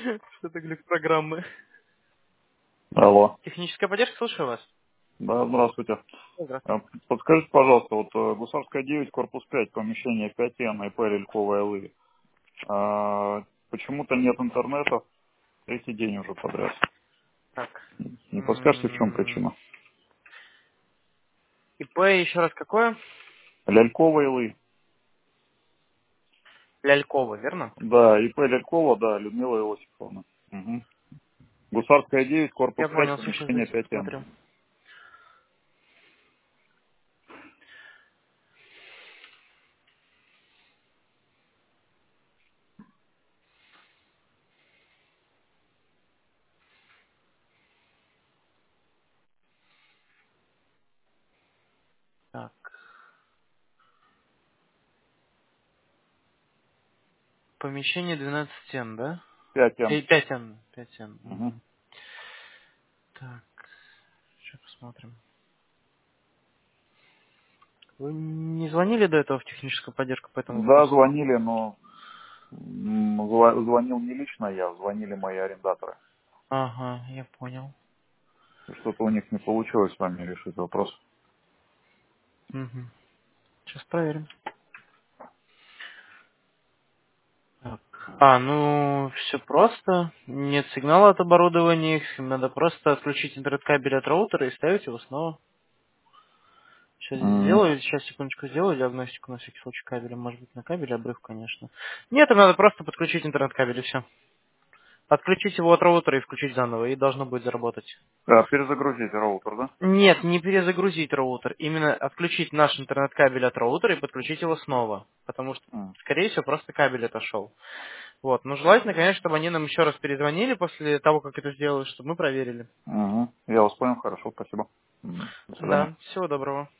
Что-то глюк программы. Алло. Техническая поддержка, слушаю вас. Да, здравствуйте. Здравствуйте. Подскажите, пожалуйста, вот Гусарская 9, корпус 5, помещение 5Н, ИП Лельковая Лы. Почему-то нет интернета, третий день уже подряд. Так. Не подскажете, в чем причина? ИП еще раз какое? Ляльковая Лы. Лялькова, верно? Да, ИП Лялькова, да, Людмила Иосифовна. Угу. Гусарская 9, корпус Я 5, понял, все, сейчас помещение зайду 5Н. посмотрю. Так. Помещение 12Н, да? 5Н. 5Н. 5Н. Угу. Так. Сейчас посмотрим. Вы не звонили до этого в техническую поддержку по этому Да, вопросу? звонили, но звонил не лично я, звонили мои арендаторы. Ага, я понял. Что-то у них не получилось с вами решить вопрос. Угу. Сейчас проверим. Так. Ну, все просто. Нет сигнала от оборудования. Их надо просто отключить интернет-кабель от роутера и ставить его снова. Сейчас Мгм. сделаю, сейчас секундочку сделаю диагностику на всякий случай кабеля. Может быть на кабеле обрыв, конечно. Нет, им надо просто подключить интернет-кабель и все. Отключить его от роутера и включить заново, и должно будет заработать. Перезагрузить роутер, да? Нет, не перезагрузить роутер. Именно отключить наш интернет-кабель от роутера и подключить его снова. Потому что, М. скорее всего, просто кабель отошел. Вот. Но желательно, конечно, чтобы они нам еще раз перезвонили после того, как это сделали, чтобы мы проверили. Мгм. Я вас понял, хорошо, спасибо. До свидания. Да, всего доброго.